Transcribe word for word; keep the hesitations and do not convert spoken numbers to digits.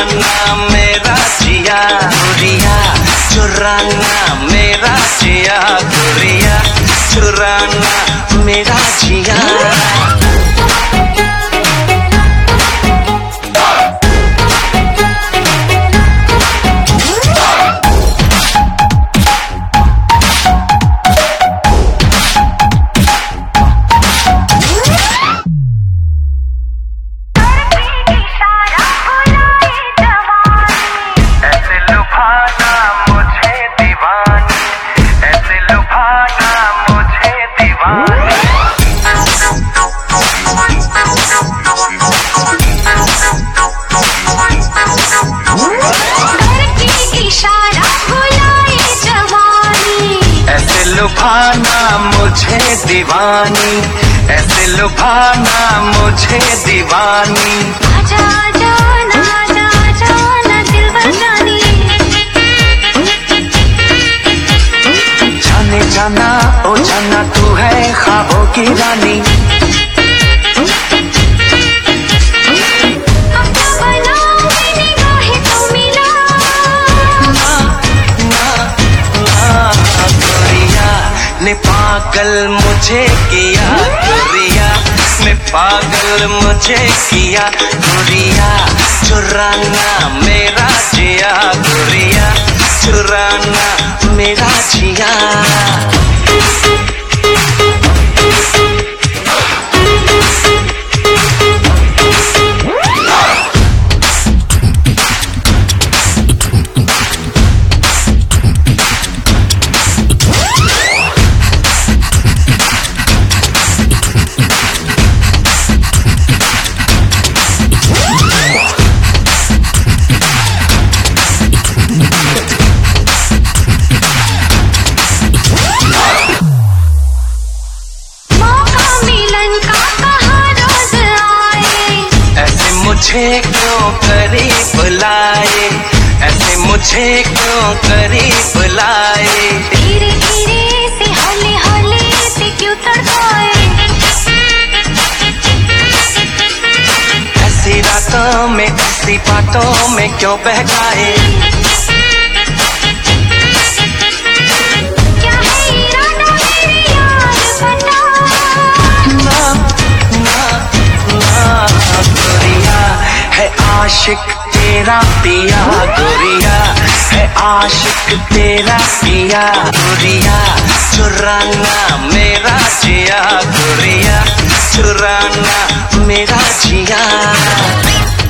चुराना मेरा जिया गुरिया, चुराना मेरा जिया गुरिया, चुराना मेरा जिया। लुभाना मुझे दीवानी, ऐसे लुभाना मुझे दीवानी। आजा आजा ना आजा आजा ना दिलबर जानी, जाने जाना ओ जाना तू है ख्वाबों की रानी। ने पागल मुझे किया गुरिया, ने पागल मुझे किया गुरिया, चुराना मेरा जिया गुरिया, चुराना मेरा जिया। मुझे क्यों करीब लाए, ऐसे मुझे क्यों करीब लाए। धीरे धीरे से हौले हौले से क्यों तड़पाए, ऐसी रातों में ऐसी बातों में क्यों बहकाए। क्या है इरादा मेरे यार बता, ना ना ना गुरिया है आशिक तेरा पिया गुरिया, है आशिक तेरा पिया गुरिया, चुराना मेरा जिया गुरिया, चुराना मेरा जिया।